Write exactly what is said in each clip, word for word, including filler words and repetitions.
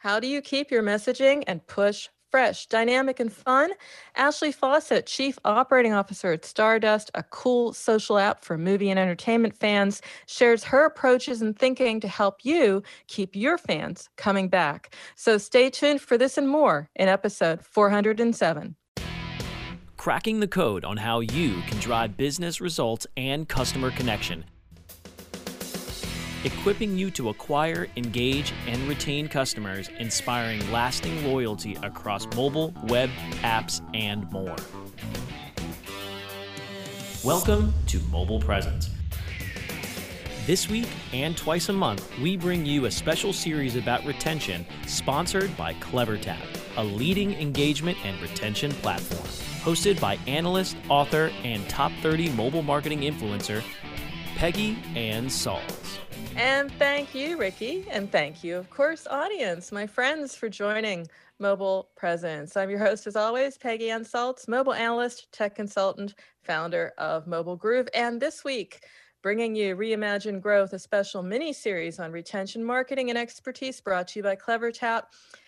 How do you keep your messaging and push fresh, dynamic, and fun? Ashley Fawcett, Chief Operating Officer at Stardust, a cool social app for movie and entertainment fans, shares her approaches and thinking to help you keep your fans coming back. So stay tuned for this and more in episode four hundred seven. Cracking the code on how you can drive business results and customer connection. Equipping you to acquire, engage, and retain customers, inspiring lasting loyalty across mobile, web, apps, and more. Welcome to Mobile Presence. This week and twice a month, we bring you a special series about retention sponsored by CleverTap, a leading engagement and retention platform. Hosted by analyst, author, and top thirty mobile marketing influencer, Peggy Ann Salz. And thank you, Ricky. And thank you, of course, audience, my friends, for joining Mobile Presence. I'm your host, as always, Peggy Ann Salz, mobile analyst, tech consultant, founder of Mobile Groove. And this week, bringing you Reimagine Growth, a special mini-series on retention marketing and expertise brought to you by CleverTap.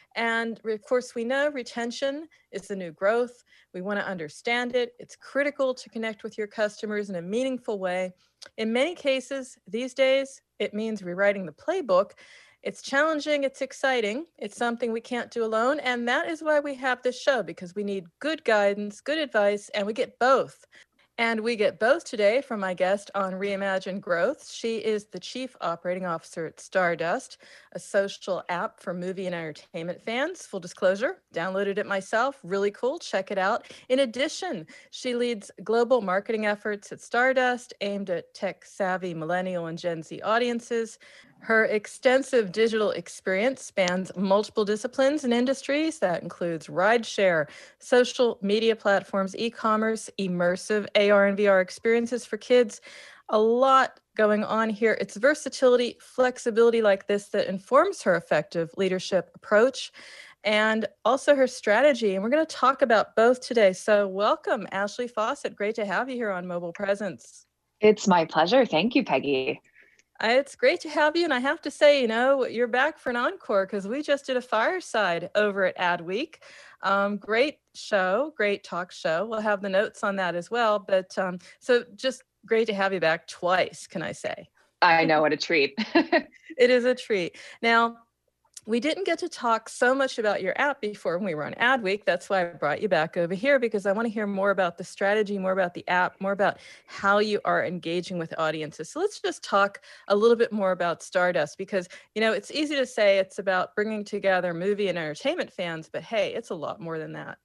And of course, we know retention is the new growth. We want to understand it. It's critical to connect with your customers in a meaningful way. In many cases, these days, it means rewriting the playbook. It's challenging, it's exciting, it's something we can't do alone. And that is why we have this show, because we need good guidance, good advice, and we get both. And we get both today from my guest on Reimagine Growth. She is the Chief Operating Officer at Stardust, a social app for movie and entertainment fans. Full disclosure, downloaded it myself. Really cool. Check it out. In addition, she leads global marketing efforts at Stardust aimed at tech-savvy millennial and Gen Z audiences. Her extensive digital experience spans multiple disciplines and industries. That includes rideshare, social media platforms, e-commerce, immersive A R and V R experiences for kids. A lot going on here. It's versatility, flexibility like this that informs her effective leadership approach and also her strategy. And we're going to talk about both today. So welcome, Ashley Fawcett. Great to have you here on Mobile Presence. It's my pleasure. Thank you, Peggy. It's great to have you. And I have to say, you know, you're back for an encore because we just did a fireside over at Adweek. Um, great show, great talk show. We'll have the notes on that as well. But um, so just great to have you back twice, can I say? I know, what a treat. It is a treat. Now, we didn't get to talk so much about your app before when we were on Adweek. That's why I brought you back over here, because I want to hear more about the strategy, more about the app, more about how you are engaging with audiences. So let's just talk a little bit more about Stardust, because, you know, it's easy to say it's about bringing together movie and entertainment fans, but hey, it's a lot more than that.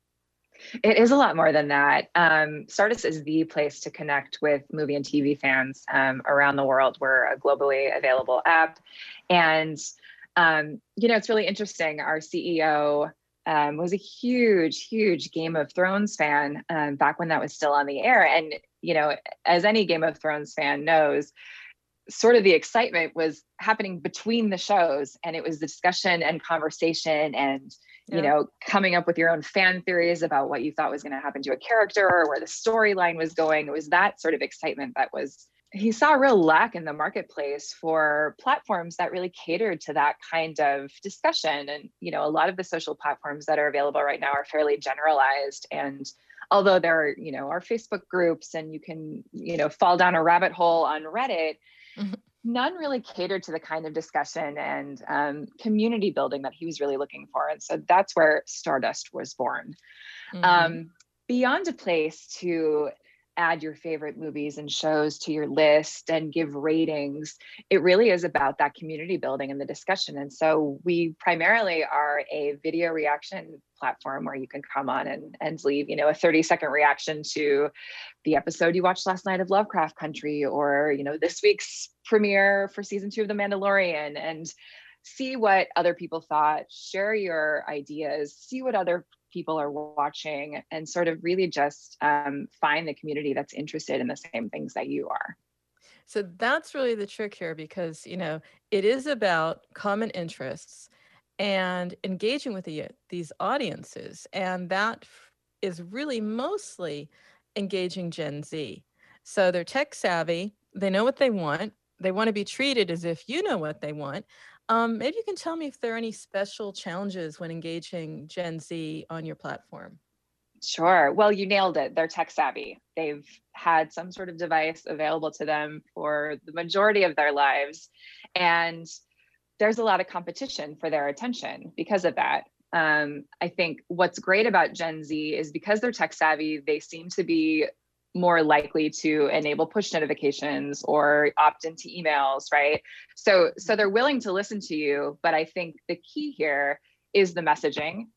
It is a lot more than that. Um, Stardust is the place to connect with movie and T V fans um, around the world. We're a globally available app. And Um, you know, it's really interesting. Our C E O um, was a huge, huge Game of Thrones fan um, back when that was still on the air. And, you know, as any Game of Thrones fan knows, sort of the excitement was happening between the shows. And it was the discussion and conversation and, you Yeah. know, coming up with your own fan theories about what you thought was going to happen to a character or where the storyline was going. It was that sort of excitement that was he saw a real lack in the marketplace for platforms that really catered to that kind of discussion. And, you know, a lot of the social platforms that are available right now are fairly generalized. And although there are, you know, our Facebook groups and you can, you know, fall down a rabbit hole on Reddit, mm-hmm. none really catered to the kind of discussion and um, community building that he was really looking for. And so that's where Stardust was born. Mm-hmm. Um, beyond a place to add your favorite movies and shows to your list and give ratings, it really is about that community building and the discussion. And so we primarily are a video reaction platform where you can come on and, and leave, you know, a thirty second reaction to the episode you watched last night of Lovecraft Country, or, you know, this week's premiere for season two of The Mandalorian, and see what other people thought, share your ideas, see what other people are watching, and sort of really just um, find the community that's interested in the same things that you are. So that's really the trick here, because, you know, it is about common interests and engaging with the, these audiences. And that is really mostly engaging Gen Z. So they're tech savvy, they know what they want, they want to be treated as if you know what they want. Um, maybe you can tell me if there are any special challenges when engaging Gen Z on your platform. Sure. Well, you nailed it. They're tech savvy. They've had some sort of device available to them for the majority of their lives. And there's a lot of competition for their attention because of that. Um, I think what's great about Gen Z is because they're tech savvy, they seem to be more likely to enable push notifications or opt into emails, right? So, so they're willing to listen to you, but I think the key here is the messaging.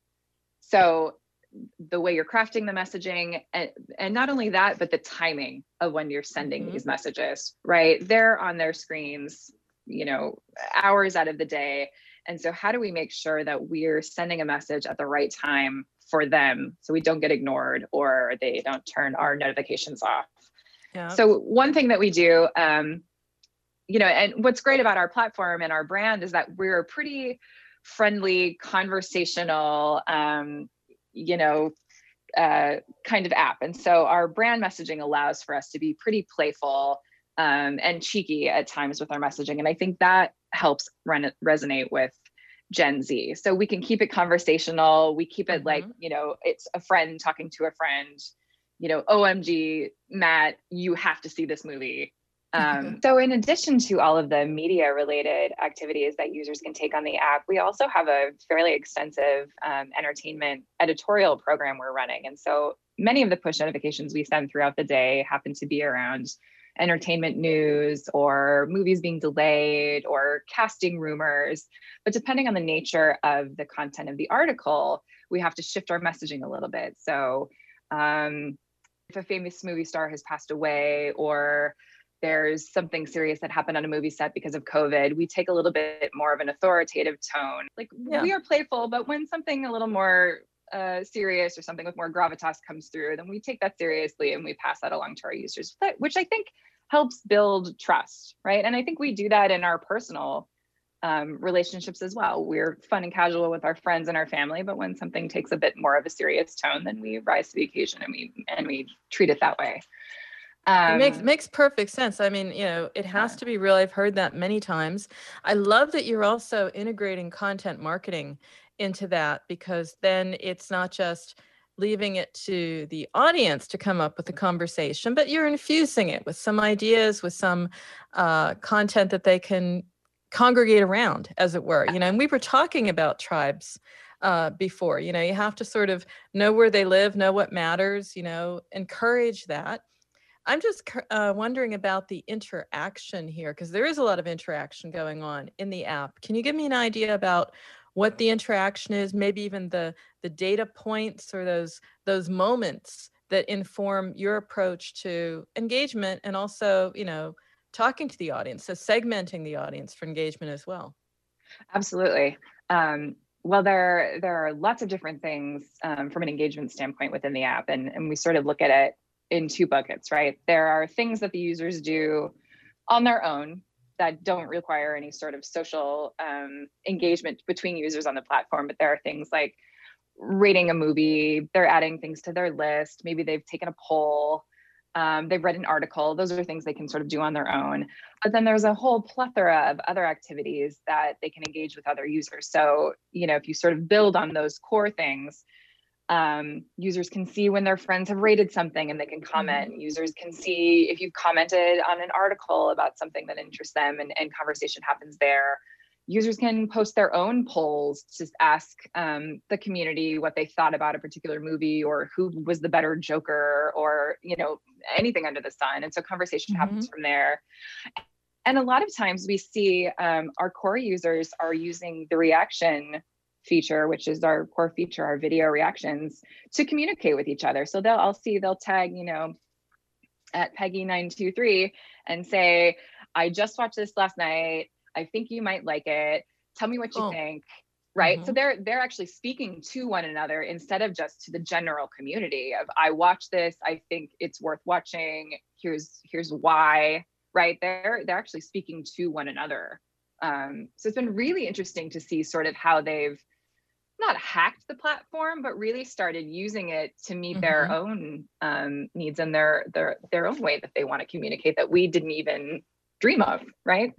So the way you're crafting the messaging, and, and not only that, but the timing of when you're sending mm-hmm. these messages, right? They're on their screens, you know, hours out of the day. And so how do we make sure that we're sending a message at the right time for them so we don't get ignored or they don't turn our notifications off? Yeah. So one thing that we do, um, you know, and what's great about our platform and our brand is that we're a pretty friendly, conversational, um, you know, uh, kind of app. And so our brand messaging allows for us to be pretty playful um, and cheeky at times with our messaging. And I think that helps re- resonate with Gen Z. So we can keep it conversational. We keep it mm-hmm. like, you know, it's a friend talking to a friend, you know, O M G, Matt, you have to see this movie. Um, so in addition to all of the media related activities that users can take on the app, we also have a fairly extensive um, entertainment editorial program we're running. And so many of the push notifications we send throughout the day happen to be around entertainment news or movies being delayed or casting rumors. But depending on the nature of the content of the article, we have to shift our messaging a little bit. So um, if a famous movie star has passed away or there's something serious that happened on a movie set because of COVID, we take a little bit more of an authoritative tone. Like yeah. we are playful, but when something a little more uh, serious or something with more gravitas comes through, then we take that seriously and we pass that along to our users, which I think helps build trust, right? And I think we do that in our personal um, relationships as well. We're fun and casual with our friends and our family, but when something takes a bit more of a serious tone, then we rise to the occasion and we and we treat it that way. Um, it makes makes perfect sense. I mean, you know, it has yeah. to be real. I've heard that many times. I love that you're also integrating content marketing into that, because then it's not just leaving it to the audience to come up with a conversation, but you're infusing it with some ideas, with some uh, content that they can congregate around, as it were. You know, and we were talking about tribes uh, before. You know, you have to sort of know where they live, know what matters, you know, encourage that. I'm just uh, wondering about the interaction here, because there is a lot of interaction going on in the app. Can you give me an idea about what the interaction is, maybe even the the data points or those those moments that inform your approach to engagement and also, you know, talking to the audience, so segmenting the audience for engagement as well? Absolutely. Um, well, there, there are lots of different things um, from an engagement standpoint within the app, and, and we sort of look at it in two buckets, right? There are things that the users do on their own that don't require any sort of social um, engagement between users on the platform, but there are things like rating a movie, they're adding things to their list, maybe they've taken a poll, um, they've read an article. Those are things they can sort of do on their own. But then there's a whole plethora of other activities that they can engage with other users. So, you know, if you sort of build on those core things, Um, users can see when their friends have rated something and they can comment. Mm-hmm. Users can see if you've commented on an article about something that interests them, and, and conversation happens there. Users can post their own polls to ask um, the community what they thought about a particular movie or who was the better Joker, or, you know, anything under the sun. And so conversation mm-hmm. happens from there. And a lot of times we see um, our core users are using the reaction feature, which is our core feature, our video reactions, to communicate with each other. So they'll, I'll see, they'll tag, you know, at Peggy nine two three and say, I just watched this last night. I think you might like it. Tell me what you oh. think. Right. Mm-hmm. So they're, they're actually speaking to one another instead of just to the general community of, I watched this, I think it's worth watching. Here's, here's why, right? They're, they're actually speaking to one another. Um, so it's been really interesting to see sort of how they've not hacked the platform, but really started using it to meet mm-hmm. their own um, needs and their, their, their own way that they want to communicate that we didn't even dream of, right?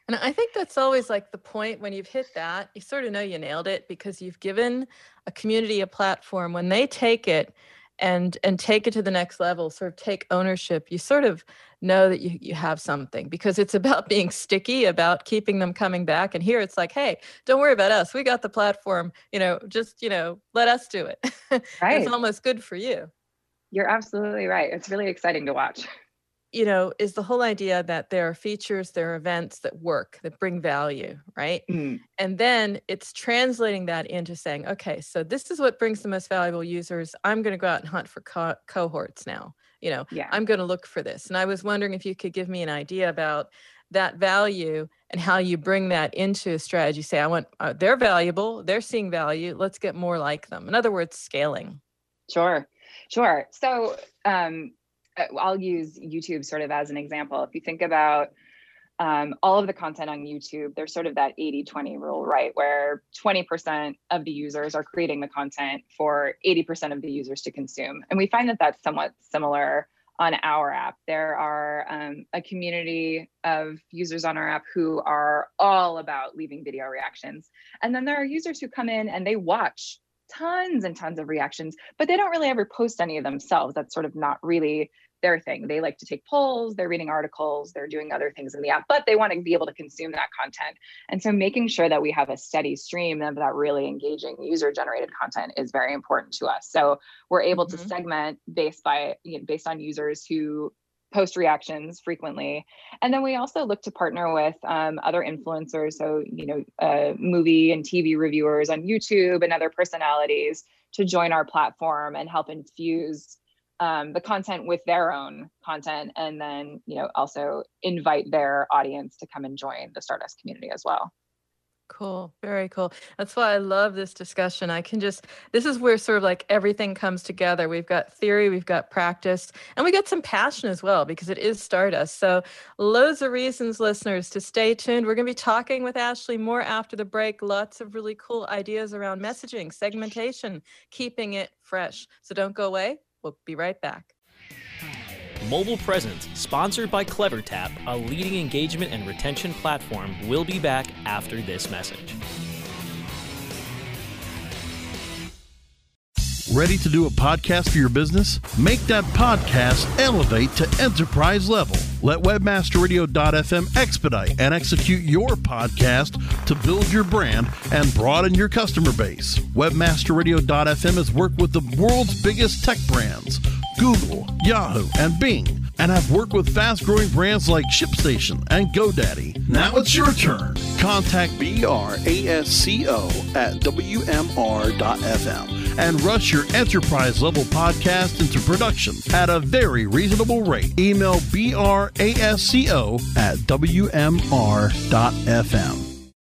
And I think that's always like the point when you've hit that, you sort of know you nailed it because you've given a community a platform. When they take it and and take it to the next level, sort of take ownership, you sort of know that you, you have something because it's about being sticky, about keeping them coming back. And here it's like, hey, don't worry about us. We got the platform, you know, just, you know, let us do it. It's Right. almost good for you. You're absolutely right. It's really exciting to watch. You know, is the whole idea that there are features, there are events that work, that bring value, right? Mm, And then it's translating that into saying, okay, so this is what brings the most valuable users. I'm going to go out and hunt for co- cohorts now. You know, yeah. I'm going to look for this. And I was wondering if you could give me an idea about that value and how you bring that into a strategy. Say, I want, uh, they're valuable, they're seeing value. Let's get more like them. In other words, scaling. Sure. Sure. So, um, I'll use YouTube sort of as an example. If you think about um, all of the content on YouTube, there's sort of that eighty twenty rule, right? Where twenty percent of the users are creating the content for eighty percent of the users to consume. And we find that that's somewhat similar on our app. There are um, a community of users on our app who are all about leaving video reactions. And then there are users who come in and they watch tons and tons of reactions, but they don't really ever post any of themselves. That's sort of not really their thing. They like to take polls, they're reading articles, they're doing other things in the app, but they want to be able to consume that content. And so making sure that we have a steady stream of that really engaging user generated content is very important to us. So we're able mm-hmm. to segment based by, you know, based on users who post reactions frequently. And then we also look to partner with um, other influencers. So, you know, uh, movie and T V reviewers on YouTube and other personalities to join our platform and help infuse um, the content with their own content. And then, you know, also invite their audience to come and join the Stardust community as well. Cool. Very cool. That's why I love this discussion. I can just, this is where sort of like everything comes together. We've got theory, we've got practice, and we got some passion as well because it is Stardust. So loads of reasons, listeners, to stay tuned. We're going to be talking with Ashley more after the break. Lots of really cool ideas around messaging, segmentation, keeping it fresh. So don't go away. We'll be right back. Mobile Presence, sponsored by CleverTap, a leading engagement and retention platform, will be back after this message. Ready to do a podcast for your business? Make that podcast elevate to enterprise level. Let webmaster radio dot f m expedite and execute your podcast to build your brand and broaden your customer base. webmaster radio dot f m has worked with the world's biggest tech brands, Google, Yahoo, and Bing, and have worked with fast-growing brands like ShipStation and GoDaddy. Now it's your turn. Contact B R A S C O at W M R dot F M and rush your enterprise-level podcast into production at a very reasonable rate. Email B R A S C O at W M R dot F M.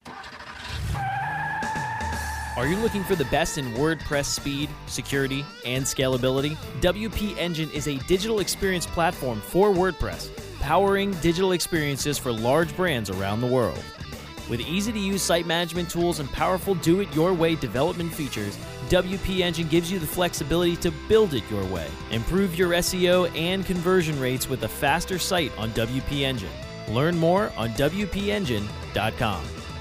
Are you looking for the best in WordPress speed, security, and scalability? W P Engine is a digital experience platform for WordPress, powering digital experiences for large brands around the world. With easy-to-use site management tools and powerful do-it-your-way development features, W P Engine gives you the flexibility to build it your way. Improve your S E O and conversion rates with a faster site on W P Engine. Learn more on W P engine dot com.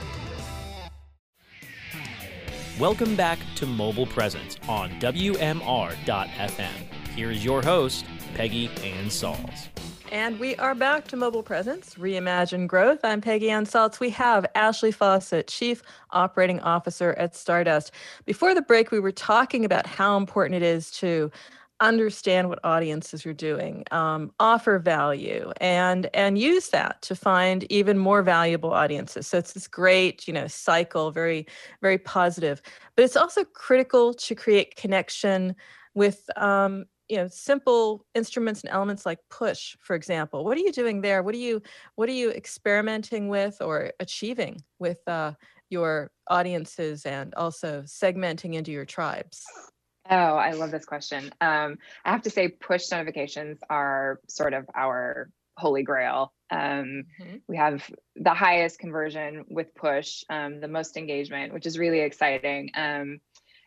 Welcome back to Mobile Presence on W M R dot F M. Here is your host, Peggy Ann Salz. And we are back to Mobile Presence, Reimagine Growth. I'm Peggy Ann Salz. We have Ashley Fawcett, Chief Operating Officer at Stardust. Before the break, we were talking about how important it is to understand what audiences you're doing, um, offer value, and and use that to find even more valuable audiences. So it's this great, you know, cycle, very, very positive. But it's also critical to create connection with, um, you know, simple instruments and elements like push, for example. What are you doing there? What are you, what are you experimenting with or achieving with uh, your audiences and also segmenting into your tribes? Oh, I love this question. Um, I have to say push notifications are sort of our holy grail. Um, mm-hmm. We have the highest conversion with push, um, the most engagement, which is really exciting. Um,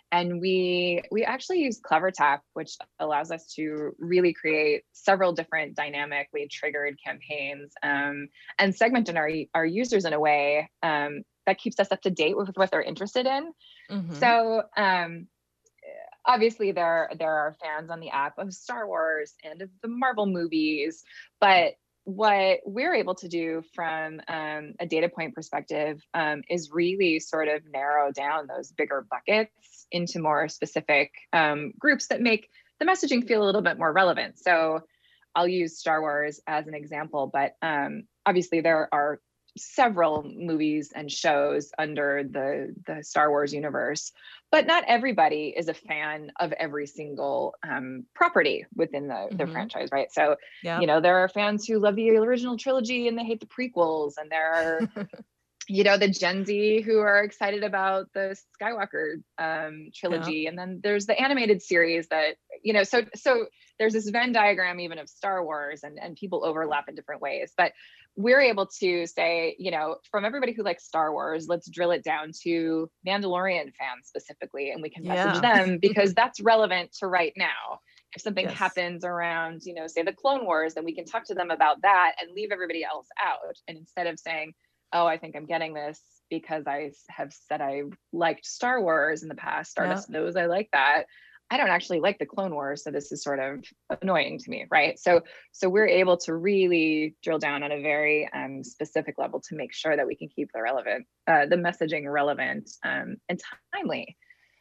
And we we actually use CleverTap, which allows us to really create several different dynamically triggered campaigns um, and segment our, our users in a way um, that keeps us up to date with what they're interested in. Mm-hmm. So um, obviously there, there are fans on the app of Star Wars and of the Marvel movies, but what we're able to do from um, a data point perspective um, is really sort of narrow down those bigger buckets into more specific um, groups that make the messaging feel a little bit more relevant. So I'll use Star Wars as an example, but um, obviously there are several movies and shows under the, the Star Wars universe, but not everybody is a fan of every single um, property within the, mm-hmm. the franchise, right? So, yep. you know, there are fans who love the original trilogy and they hate the prequels, and there are, you know, the Gen Z who are excited about the Skywalker um, trilogy, yep. and then there's the animated series that, you know, so so there's this Venn diagram even of Star Wars, and, and people overlap in different ways, but we're able to say, you know, from everybody who likes Star Wars, let's drill it down to Mandalorian fans specifically, and we can message yeah. them because that's relevant to right now. If something yes. happens around, you know, say the Clone Wars, then we can talk to them about that and leave everybody else out. And instead of saying, oh, I think I'm getting this because I have said I liked Star Wars in the past, Stardust yeah. knows I like that. I don't actually like the Clone Wars, so this is sort of annoying to me, right? So, so we're able to really drill down on a very um, specific level to make sure that we can keep the relevant, uh, the messaging relevant um, and timely.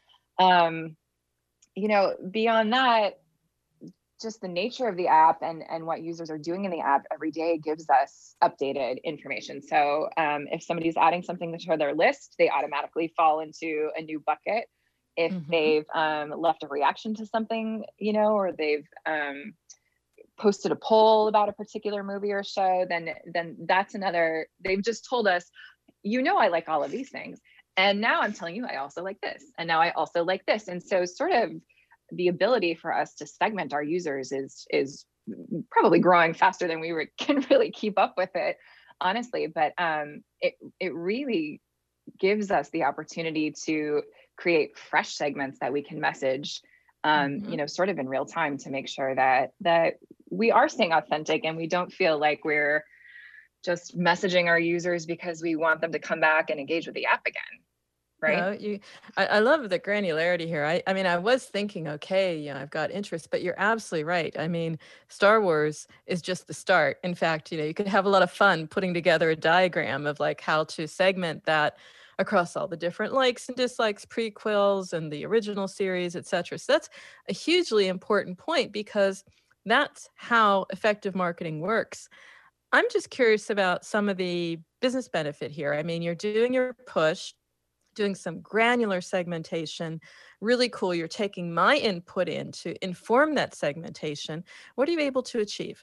Um, you know, beyond that, just the nature of the app and, and what users are doing in the app every day gives us updated information. So um, if somebody's adding something to their list, they automatically fall into a new bucket. If mm-hmm. they've um, left a reaction to something, you know, or they've um, posted a poll about a particular movie or show, then then that's another, they've just told us, you know, I like all of these things. And now I'm telling you, I also like this. And now I also like this. And so sort of the ability for us to segment our users is, is probably growing faster than we re- can really keep up with it, honestly. But um, it it really gives us the opportunity to create fresh segments that we can message, um, mm-hmm. you know, sort of in real time to make sure that that we are staying authentic and we don't feel like we're just messaging our users because we want them to come back and engage with the app again. Right. No, you, I, I love the granularity here. I, I mean, I was thinking, okay, yeah, I've got interest, but you're absolutely right. I mean, Star Wars is just the start. In fact, you know, you could have a lot of fun putting together a diagram of like how to segment that across all the different likes and dislikes, prequels and the original series, et cetera. So that's a hugely important point because that's how effective marketing works. I'm just curious about some of the business benefit here. I mean, you're doing your push, doing some granular segmentation, really cool. You're taking my input in to inform that segmentation. What are you able to achieve?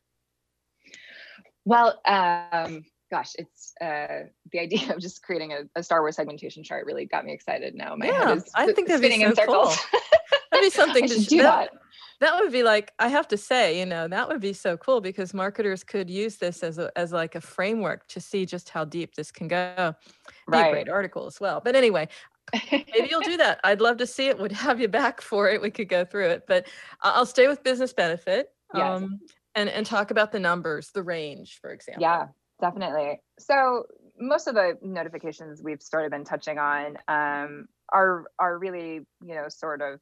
Well, um, gosh, it's uh, the idea of just creating a, a Star Wars segmentation chart really got me excited now. My yeah, head is I think that'd be so in circles. Cool. That'd be something I to should do that. that. That would be like, I have to say, you know, that would be so cool because marketers could use this as a, as like a framework to see just how deep this can go. Be right. a great article as well. But anyway, maybe you'll do that. I'd love to see it. Would have you back for it. We could go through it, but I'll stay with business benefit yes. um, and, and talk about the numbers, the range, for example. Yeah, definitely. So most of the notifications we've sort of been touching on um, are, are really, you know, sort of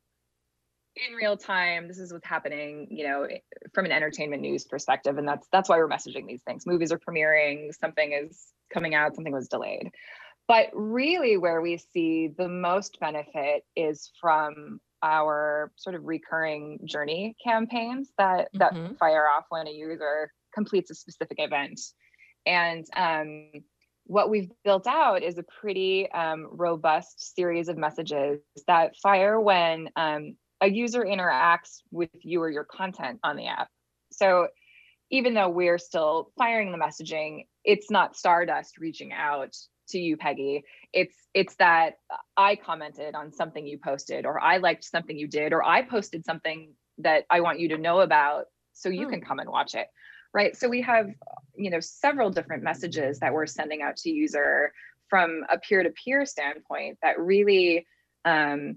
in real time. This is what's happening, you know, from an entertainment news perspective. And that's, that's why we're messaging these things. Movies are premiering, something is coming out, something was delayed. But really where we see the most benefit is from our sort of recurring journey campaigns that, that mm-hmm. fire off when a user completes a specific event. And um, what we've built out is a pretty um, robust series of messages that fire when um, a user interacts with you or your content on the app. So even though we're still firing the messaging, it's not Stardust reaching out to you, Peggy. It's it's that I commented on something you posted, or I liked something you did, or I posted something that I want you to know about so you hmm. can come and watch it. Right. So we have, you know, several different messages that we're sending out to user from a peer-to-peer standpoint that really um,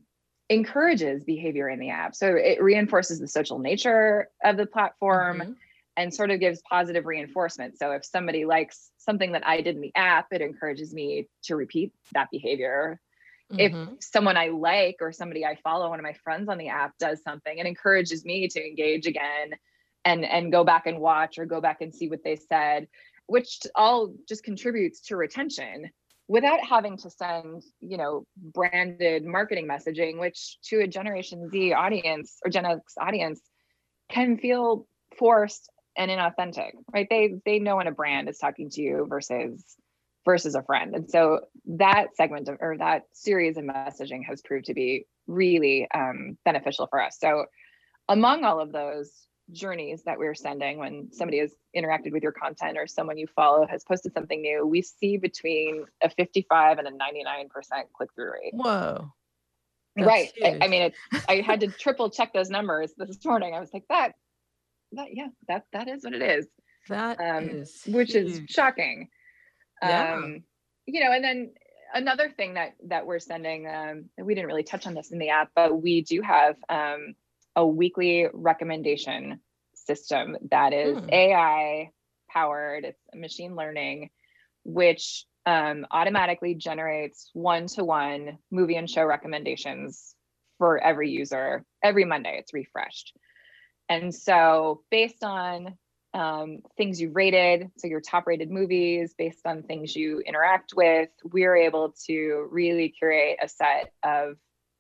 encourages behavior in the app. So it reinforces the social nature of the platform Mm-hmm. and sort of gives positive reinforcement. So if somebody likes something that I did in the app, it encourages me to repeat that behavior. If Mm-hmm. someone I like or somebody I follow, one of my friends on the app does something, it encourages me to engage again and, and go back and watch or go back and see what they said, which all just contributes to retention without having to send, you know, branded marketing messaging, which to a Generation Z audience or Gen X audience can feel forced and inauthentic, right? They they know when a brand is talking to you versus versus a friend. And so that segment of, or that series of messaging has proved to be really um, beneficial for us. So among all of those journeys that we're sending, when somebody has interacted with your content or someone you follow has posted something new, we see between a fifty-five and a ninety-nine percent click-through rate. Whoa. That's Right. I, huge. I mean, it's, I had to triple check those numbers this morning. I was like, that, that, yeah, that, that is what it is. That Um, is which is huge. shocking. Yeah. Um, you know, and then another thing that, that we're sending, um, we didn't really touch on this in the app, but we do have, um, a weekly recommendation system that is Hmm. A I powered. It's machine learning, which um, automatically generates one-to-one movie and show recommendations for every user. Every Monday, it's refreshed. And so based on um, things you rated, so your top rated movies, based on things you interact with, we're able to really curate a set of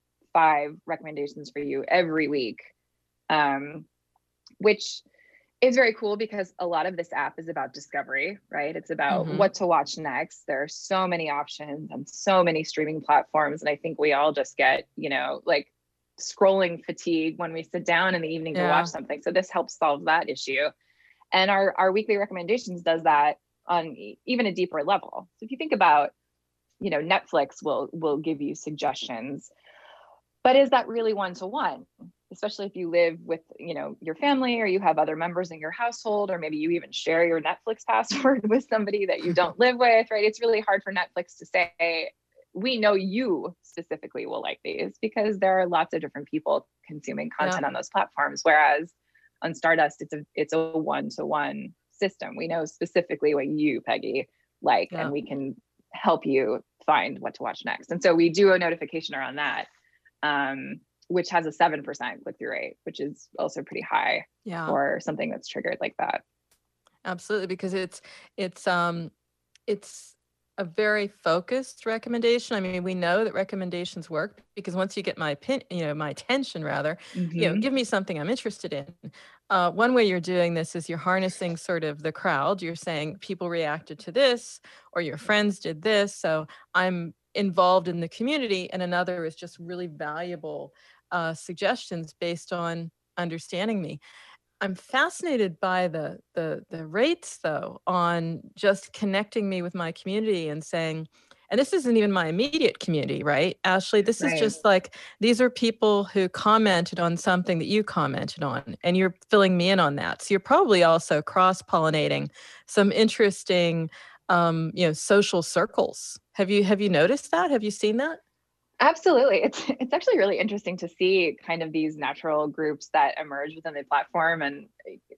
five recommendations for you every week, um, which is very cool because a lot of this app is about discovery, right? It's about Mhm. what to watch next. There are so many options and so many streaming platforms. And I think we all just get, you know, like scrolling fatigue when we sit down in the evening to Yeah. watch something. So this helps solve that issue. And our, our weekly recommendations does that on e- even a deeper level. So if you think about, you know, Netflix will will give you suggestions, but is that really one-to-one? Especially if you live with, you know, your family or you have other members in your household, or maybe you even share your Netflix password with somebody that you don't live with, right? It's really hard for Netflix to say, we know you specifically will like these, because there are lots of different people consuming content Yeah. on those platforms. Whereas on Stardust, it's a it's a one-to-one system. We know specifically what you, Peggy, like, Yeah. and we can help you find what to watch next. And so we do a notification around that, um, which has a seven percent click-through rate, which is also pretty high Yeah. for something that's triggered like that. Absolutely, because it's it's um it's a very focused recommendation. I mean, we know that recommendations work because once you get my pin, you know, my attention rather, you know, Mm-hmm. give me something I'm interested in. Uh, one way you're doing this is you're harnessing sort of the crowd. You're saying people reacted to this, or your friends did this, so I'm involved in the community. And another is just really valuable uh, suggestions based on understanding me. I'm fascinated by the the the rates though on just connecting me with my community and saying, and this isn't even my immediate community, right? Ashley, this is Right. just like, these are people who commented on something that you commented on, and you're filling me in on that. So you're probably also cross-pollinating some interesting um, you know, social circles. Have you have you noticed that? Have you seen that? Absolutely. It's it's actually really interesting to see kind of these natural groups that emerge within the platform. And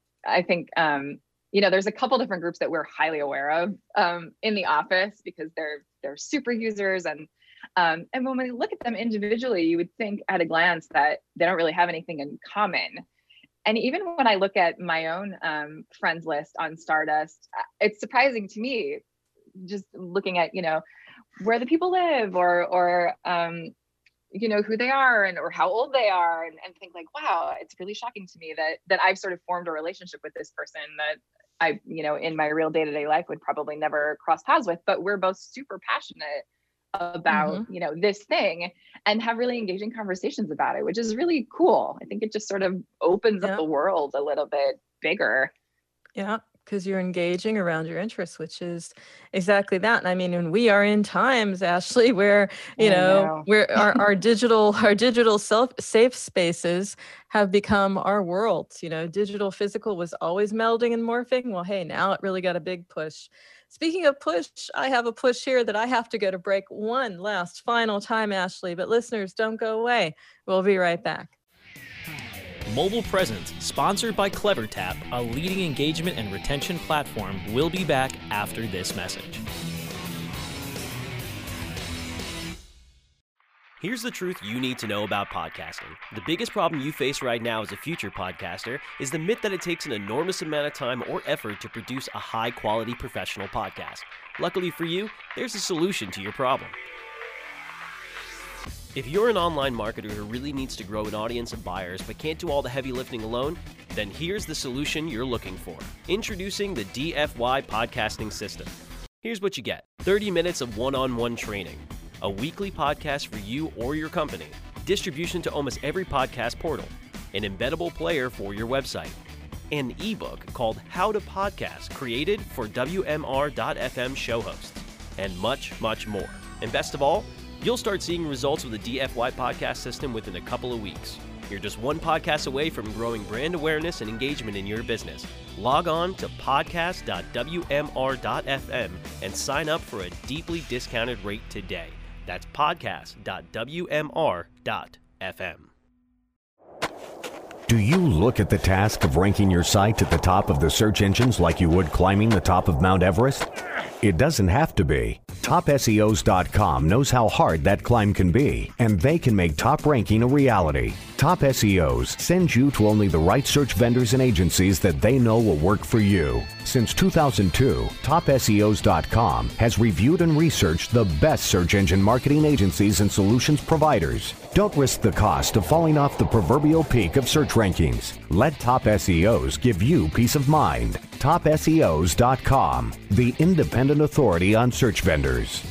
I think, um, you know, there's a couple different groups that we're highly aware of um, in the office, because they're they're super users. And um, and when we look at them individually, you would think at a glance that they don't really have anything in common. And even when I look at my own um, friends list on Stardust, it's surprising to me, just looking at, you know, where the people live, or or um, you know, who they are, and or how old they are, and, and think like, wow, it's really shocking to me that that I've sort of formed a relationship with this person that I, you know, in my real day-to-day life would probably never cross paths with, but we're both super passionate about, Mm-hmm. you know, this thing, and have really engaging conversations about it, which is really cool. I think it just sort of opens up Yeah. the world a little bit bigger. Yeah, because you're engaging around your interests, which is exactly that. And I mean, and we are in times, Ashley, where, you I know, know. where our, our digital, our digital self safe spaces have become our worlds. You know, digital physical was always melding and morphing. Well, hey, now it really got a big push. Speaking of push, I have a push here that I have to go to break one last final time, Ashley. But listeners, don't go away. We'll be right back. Mobile Presence, sponsored by CleverTap, a leading engagement and retention platform, will be back after this message. Here's the truth you need to know about podcasting. The biggest problem you face right now as a future podcaster is the myth that it takes an enormous amount of time or effort to produce a high-quality professional podcast. Luckily for you, there's a solution to your problem. If you're an online marketer who really needs to grow an audience of buyers but can't do all the heavy lifting alone, then here's the solution you're looking for. Introducing the D F Y Podcasting System. Here's what you get. thirty minutes of one-on-one training, a weekly podcast for you or your company, distribution to almost every podcast portal, an embeddable player for your website, an ebook called How to Podcast created for W M R dot F M show hosts, and much, much more. And best of all, you'll start seeing results with the D F Y podcast system within a couple of weeks. You're just one podcast away from growing brand awareness and engagement in your business. Log on to podcast dot W M R dot F M and sign up for a deeply discounted rate today. That's podcast dot W M R dot F M. Do you look at the task of ranking your site at the top of the search engines like you would climbing the top of Mount Everest? It doesn't have to be. top S E Os dot com knows how hard that climb can be, and they can make top ranking a reality. Top S E Os sends you to only the right search vendors and agencies that they know will work for you. Since two thousand two, top S E Os dot com has reviewed and researched the best search engine marketing agencies and solutions providers. Don't risk the cost of falling off the proverbial peak of search rankings. Let Top S E Os give you peace of mind. top S E Os dot com, the independent authority on search vendors.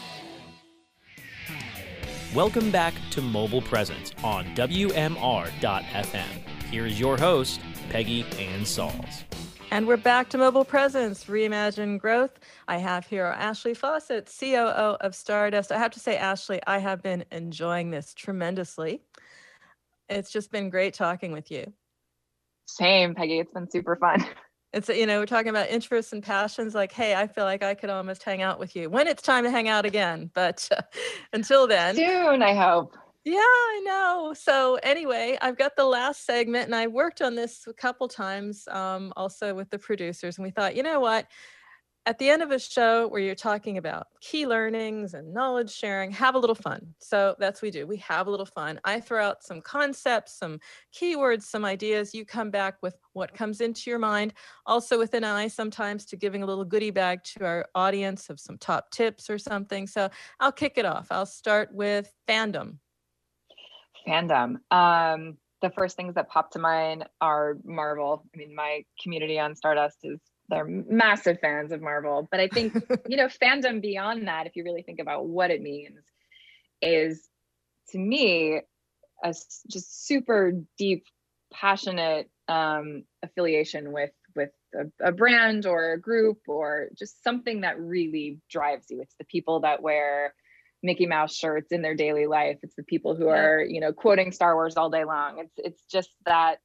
Welcome back to Mobile Presence on W M R dot F M. Here's your host, Peggy Ann Salz. And we're back to Mobile Presence, Reimagine Growth. I have here Ashley Fawcett, C O O of Stardust. I have to say, Ashley, I have been enjoying this tremendously. It's just been great talking with you. Same, Peggy. It's been super fun. It's, you know, we're talking about interests and passions. Like, hey, I feel like I could almost hang out with you when it's time to hang out again. But uh, until then. Soon, I hope. Yeah, I know. So anyway, I've got the last segment, and I worked on this a couple times um, also with the producers. And we thought, you know what? At the end of a show where you're talking about key learnings and knowledge sharing, have a little fun. So that's what we do. We have a little fun. I throw out some concepts, some keywords, some ideas. You come back with what comes into your mind. Also with an eye sometimes to giving a little goodie bag to our audience of some top tips or something. So I'll kick it off. I'll start with fandom. Fandom. Um, the first things that pop to mind are Marvel. I mean, my community on Stardust is they're massive fans of Marvel, but I think, you know, fandom beyond that, if you really think about what it means, is to me, a just super deep, passionate um, affiliation with, with a, a brand or a group or just something that really drives you. It's the people that wear Mickey Mouse shirts in their daily life. It's the people who are, you know, quoting Star Wars all day long. It's, it's just that,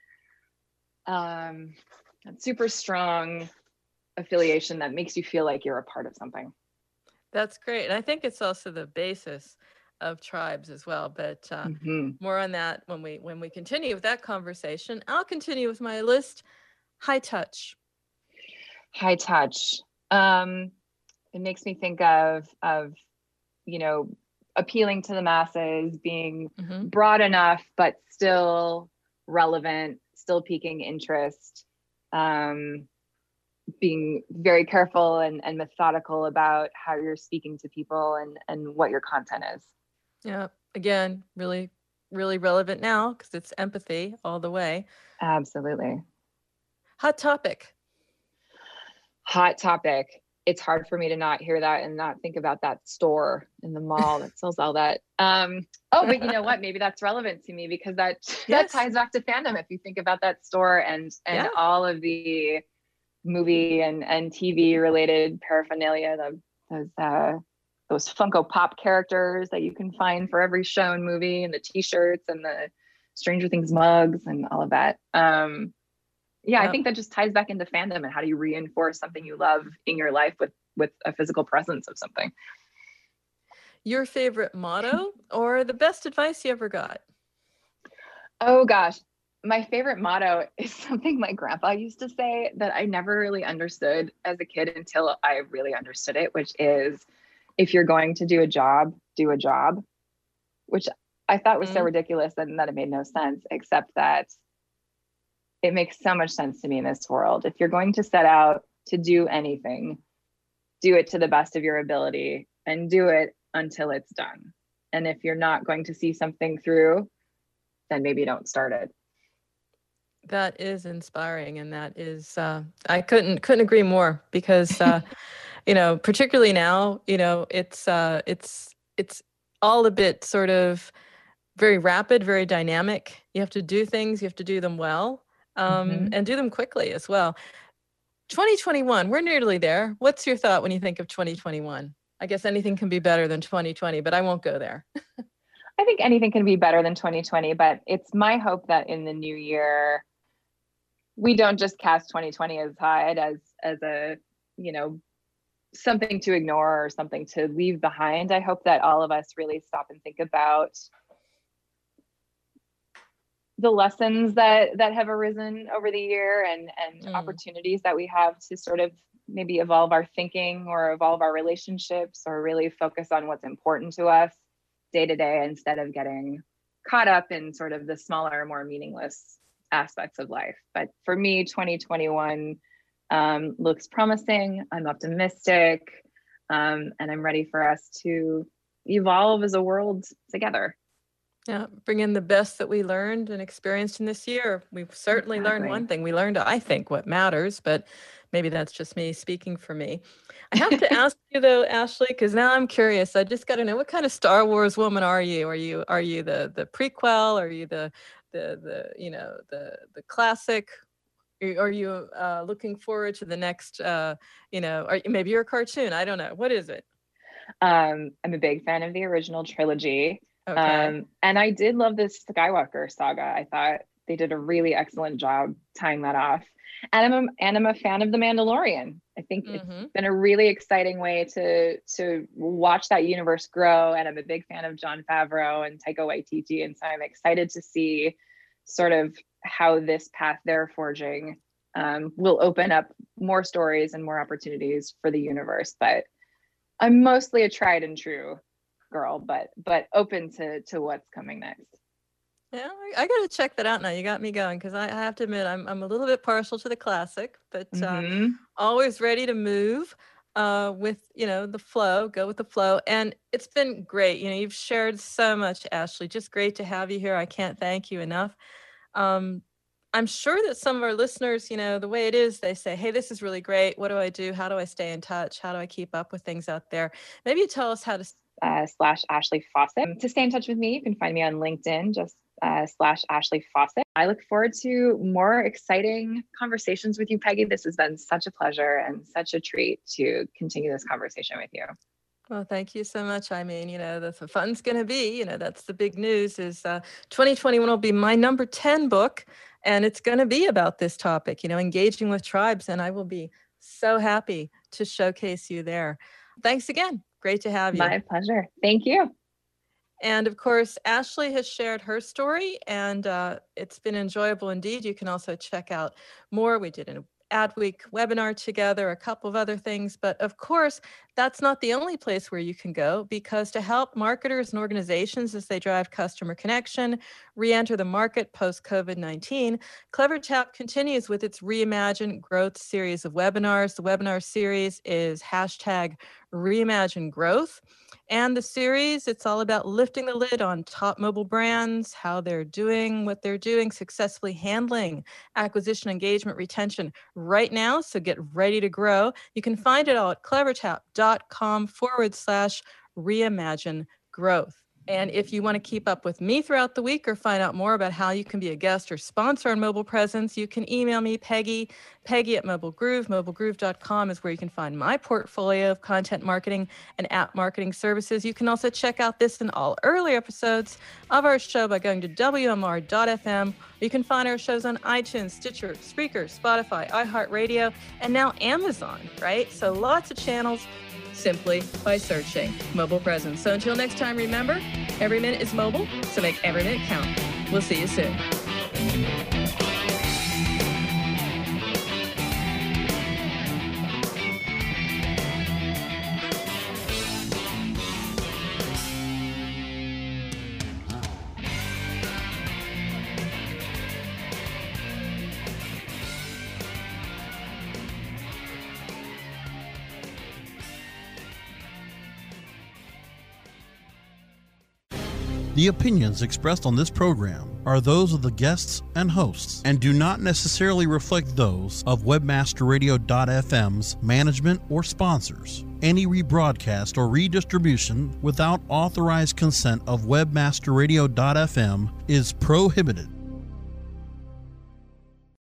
um, super strong affiliation that makes you feel like you're a part of something. That's great. And I think it's also the basis of tribes as well, but uh, mm-hmm. more on that when we when we continue with that conversation. I'll continue with my list. High touch. High touch. Um, it makes me think of of you know, appealing to the masses, being mm-hmm. broad enough but still relevant, still piquing interest. Um, being very careful and, and methodical about how you're speaking to people and, and what your content is. Yeah. Again, really, really relevant now because it's empathy all the way. Absolutely. Hot topic. Hot topic. It's hard for me to not hear that and not think about that store in the mall that sells all that. Um, oh, but you know what? Maybe that's relevant to me because that yes. that ties back to fandom. If you think about that store and and yeah. all of the movie and, and T V related paraphernalia, the, those uh, those Funko Pop characters that you can find for every show and movie, and the T-shirts and the Stranger Things mugs and all of that. Um, Yeah, Yep. I think that just ties back into fandom and how do you reinforce something you love in your life with with a physical presence of something. Your favorite motto or the best advice you ever got? Oh gosh, my favorite motto is something my grandpa used to say that I never really understood as a kid until I really understood it, which is, if you're going to do a job, do a job, which I thought was so Mm. ridiculous and that it made no sense, except that it makes so much sense to me in this world. If you're going to set out to do anything, do it to the best of your ability and do it until it's done. And if you're not going to see something through, then maybe don't start it. That is inspiring, and that is uh, I couldn't couldn't agree more, because uh, you know, particularly now, you know, it's uh, it's it's all a bit sort of very rapid, very dynamic. You have to do things, you have to do them well, um, Mm-hmm. and do them quickly as well. twenty twenty-one, we're nearly there. What's your thought when you think of twenty twenty-one? I guess anything can be better than twenty twenty, but I won't go there. I think anything can be better than twenty twenty, but it's my hope that in the new year, we don't just cast twenty twenty aside as as a, you know, something to ignore or something to leave behind. I hope that all of us really stop and think about the lessons that that have arisen over the year, and and Mm. opportunities that we have to sort of maybe evolve our thinking or evolve our relationships, or really focus on what's important to us day to day, instead of getting caught up in sort of the smaller, more meaningless aspects of life. But for me, twenty twenty-one um, looks promising. I'm optimistic, um, and I'm ready for us to evolve as a world together. Yeah, bring in the best that we learned and experienced in this year. We've certainly learned Exactly. one thing. We learned, I think, what matters, but maybe that's just me speaking for me. I have to ask you though, Ashley, because now I'm curious. I just got to know, what kind of Star Wars woman are you? Are you are you the the prequel? Are you the the the you know the the classic? Are are you uh, looking forward to the next? Uh, you know, or maybe you're a cartoon. I don't know. What is it? Um, I'm a big fan of the original trilogy. Okay. Um, and I did love this Skywalker saga. I thought they did a really excellent job tying that off. And I'm a, and I'm a fan of The Mandalorian. I think Mhm. it's been a really exciting way to to watch that universe grow. And I'm a big fan of Jon Favreau and Taika Waititi. And so I'm excited to see sort of how this path they're forging um, will open up more stories and more opportunities for the universe. But I'm mostly a tried and true girl, but but open to to what's coming next. Yeah, I, I got to check that out now. You got me going, because I, I have to admit I'm I'm a little bit partial to the classic, but uh, Mm-hmm. always ready to move uh, with you know the flow, go with the flow, and it's been great. You know, you've shared so much, Ashley. Just great to have you here. I can't thank you enough. Um, I'm sure that some of our listeners, you know, the way it is, they say, "Hey, this is really great. What do I do? How do I stay in touch? How do I keep up with things out there?" Maybe you tell us how to. Uh, slash Ashley Fawcett. To stay in touch with me, you can find me on LinkedIn, just uh, slash Ashley Fawcett. I look forward to more exciting conversations with you, Peggy. This has been such a pleasure and such a treat to continue this conversation with you. Well, thank you so much. I mean, you know, the, the fun's going to be, you know, that's the big news is uh, twenty twenty-one will be my number ten book, and it's going to be about this topic, you know, engaging with tribes, and I will be so happy to showcase you there. Thanks again. Great to have you. My pleasure. Thank you. And of course, Ashley has shared her story, and uh, it's been enjoyable indeed. You can also check out more. We did an Adweek webinar together, a couple of other things. But of course, that's not the only place where you can go, because to help marketers and organizations as they drive customer connection, re-enter the market post-COVID nineteen, CleverTap continues with its Reimagine Growth series of webinars. The webinar series is hashtag Reimagine Growth. And the series, it's all about lifting the lid on top mobile brands, how they're doing what they're doing, successfully handling acquisition, engagement, retention right now. So get ready to grow. You can find it all at clevertap.com forward slash reimagine growth. And if you want to keep up with me throughout the week or find out more about how you can be a guest or sponsor on Mobile Presence, you can email me, Peggy, Peggy at Mobile Groove. mobile groove dot com is where you can find my portfolio of content marketing and app marketing services. You can also check out this and all earlier episodes of our show by going to W M R dot F M. You can find our shows on iTunes, Stitcher, Spreaker, Spotify, iHeartRadio, and now Amazon, right? So lots of channels simply by searching Mobile Presence. So until next time, remember, every minute is mobile, so make every minute count. We'll see you soon. The opinions expressed on this program are those of the guests and hosts and do not necessarily reflect those of Webmaster Radio dot F M's management or sponsors. Any rebroadcast or redistribution without authorized consent of Webmaster Radio dot F M is prohibited.